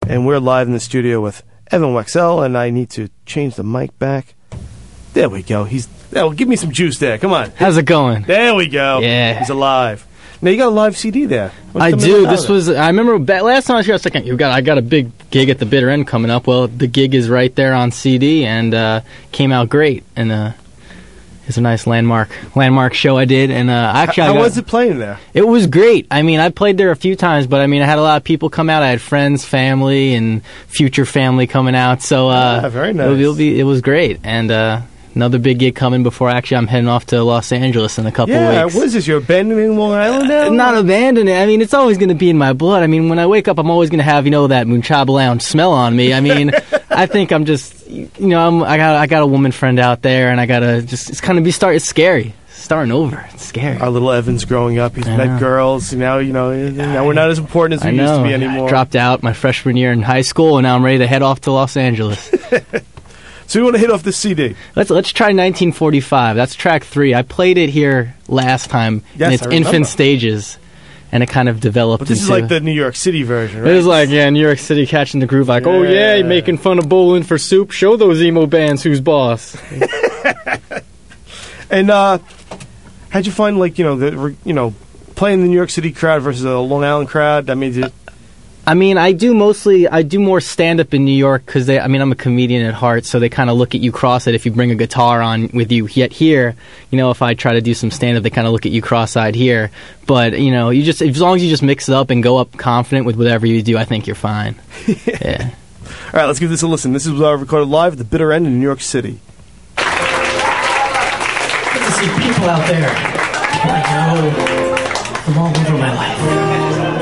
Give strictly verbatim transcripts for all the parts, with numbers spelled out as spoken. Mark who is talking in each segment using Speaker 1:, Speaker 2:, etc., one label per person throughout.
Speaker 1: And we're live in the studio with Evan Wexell, and I need to change the mic back. There we go. He's oh, give me some juice there. Come on.
Speaker 2: How's it going?
Speaker 1: There we go.
Speaker 2: Yeah.
Speaker 1: He's alive. Now you got a live C D there. What's
Speaker 2: I
Speaker 1: the
Speaker 2: do.
Speaker 1: minute
Speaker 2: This
Speaker 1: out of
Speaker 2: was. I remember ba- last time I was here. I was thinking, you got. I got a big gig at the Bitter End coming up. Well, the gig is right there on C D, and uh, came out great. And uh, it's a nice landmark landmark show I did. And uh, actually,
Speaker 1: How
Speaker 2: I got,
Speaker 1: was it playing there?
Speaker 2: It was great. I mean, I played there a few times, but I mean, I had a lot of people come out. I had friends, family, and future family coming out. So uh,
Speaker 1: Yeah, very nice.
Speaker 2: It'll, it'll be. It was great, and. Uh, Another big gig coming before actually I'm heading off to Los Angeles in a couple
Speaker 1: Yeah,
Speaker 2: weeks.
Speaker 1: what is this? You're abandoning Long Island now?
Speaker 2: Uh, not abandoning it. I mean, it's always going to be in my blood. I mean, when I wake up, I'm always going to have, you know, that Munchaba Lounge smell on me. I mean, I think I'm just, you know, I'm, I got I got a woman friend out there, and I got to just, it's kind of be start. It's scary. It's starting over. It's scary.
Speaker 1: Our little Evan's growing up. He's
Speaker 2: I
Speaker 1: met
Speaker 2: know.
Speaker 1: girls. Now, you know, now we're not as important as
Speaker 2: I
Speaker 1: we
Speaker 2: know.
Speaker 1: used to be anymore.
Speaker 2: I dropped out my freshman year in high school, and now I'm ready to head off to Los Angeles.
Speaker 1: So we want to hit off the C D.
Speaker 2: Let's let's try nineteen forty-five. That's track three. I played it here last time
Speaker 1: Yes,
Speaker 2: in its
Speaker 1: I remember.
Speaker 2: infant stages, and it kind of developed
Speaker 1: But this
Speaker 2: into...
Speaker 1: is like the New York City version, right?
Speaker 2: It was like, yeah, New York City catching the groove, like, oh, yeah,
Speaker 1: Yeah.
Speaker 2: making fun of Bowling for Soup. Show those emo bands who's boss.
Speaker 1: And uh, how'd you find, like, you know, the you know, playing the New York City crowd versus the Long Island crowd? I mean, did,
Speaker 2: I mean, I do mostly, I do more stand-up in New York because they, I mean, I'm a comedian at heart, so they kind of look at you cross-eyed if you bring a guitar on with you. Yet here, you know, if I try to do some stand-up, they kind of look at you cross-eyed here. But, you know, you just, as long as you just mix it up and go up confident with whatever you do, I think you're fine. Yeah.
Speaker 1: all right, let's give this a listen. This is uh, recorded live at the Bitter End in New York City.
Speaker 3: Good to see people out there who I know from all over my life.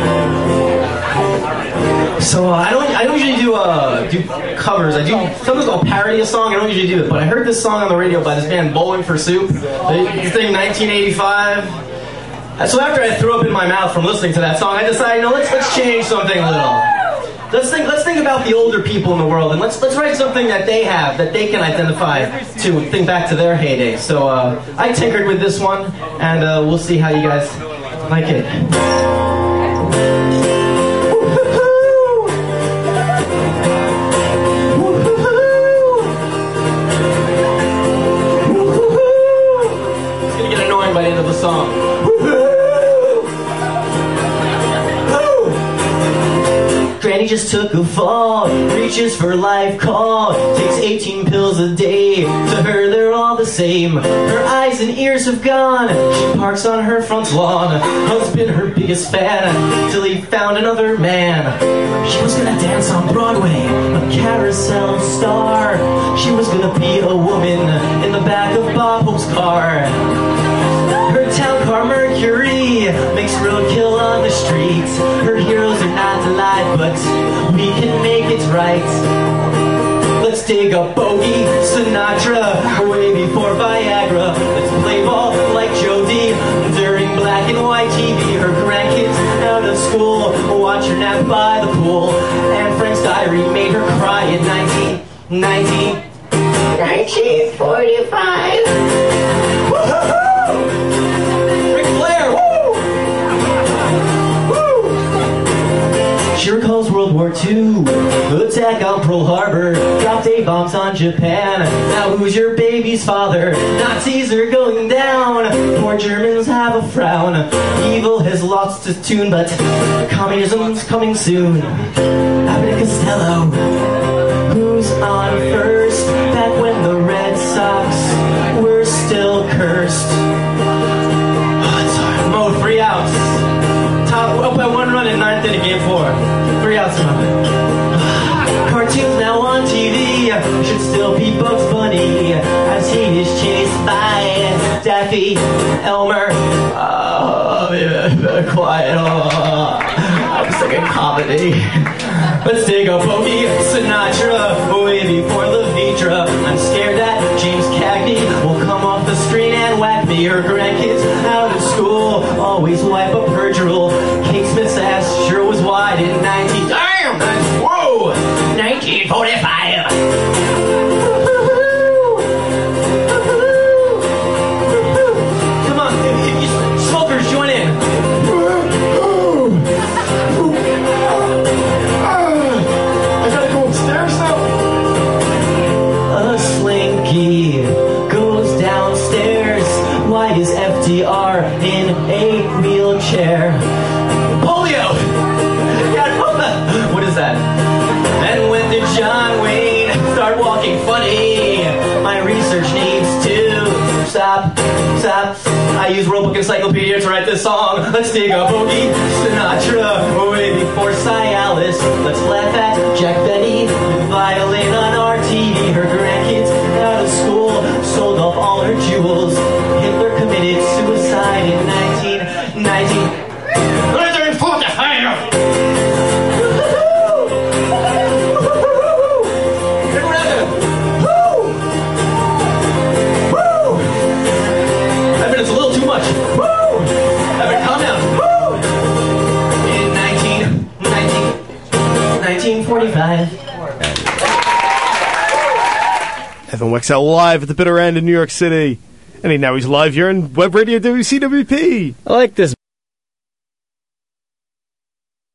Speaker 3: So uh, I don't I don't usually do uh, do covers. I do sometimes I'll parody a song. I don't usually do it, but I heard this song on the radio by this band Bowling for Soup. This thing nineteen eighty-five. So after I threw up in my mouth from listening to that song, I decided, no, let's let's change something a little. Let's think. Let's think about the older people in the world, and let's let's write something that they have, that they can identify to. Think back to their heyday. So uh, I tinkered with this one, and uh, we'll see how you guys like it. It's gonna get annoying by the end of the song. Granny just took a fall, reaches for life call, takes eighteen pills a day. To her they're all the same. Her eyes and ears have gone. She parks on her front lawn. Husband her biggest fan, till he found another man. She was gonna dance on Broadway, a carousel star. She was gonna be a woman in the back of Bob Hope's car. Her town car Mercury makes roadkill on the streets. Her heroes are not delight, but we can make it right. Let's dig a bogey, Sinatra, way before Viagra. Let's play ball like Jodie during black and white T V. Her grandkids out of school watch her nap by the pool. And Frank's Diary made her cry in nineteen nineteen nineteen forty-five. Ric Flair, woo! Woo! She recalls World War Two, attack on Pearl Harbor, dropped A-bombs on Japan. Now who's your baby's father? Nazis are going down, poor Germans have a frown. Evil has lost its tune, but communism's coming soon. Abbott and Costello, who's on first? Back when the Red Sox were still cursed. Oh, it's hard. Mo, three outs. Top up by one run in ninth inning, game four. Three outs. Cartoons now on T V should still be Bugs Bunny as he is chased by Daffy Elmer. Oh, yeah, quiet. Oh, I'm sick of comedy. Let's take a bogey, Sinatra, way before the Vitra. I'm scared that James Cagney will come off the screen and whack me. Her grandkids out of school always wipe up her drool. Kate Smith's ass sure was wide in nineteen. Damn! Whoa! nineteen forty-five. Come on, if you smokers join in. that? And when did John Wayne start walking funny? My research needs to stop, stop. I use World Book Encyclopedia to write this song. Let's dig a boogie, Sinatra, way before Cialis. Let's laugh at Jack Benny, violin on R T V. Her grandkids out of school, sold off all her jewels. Hitler committed suicide in nineteen nineteen. nineteen forty-five.
Speaker 1: Evan Wexell live at the bitter end in New York City. And now he's live here in Web Radio W C W P.
Speaker 2: I like this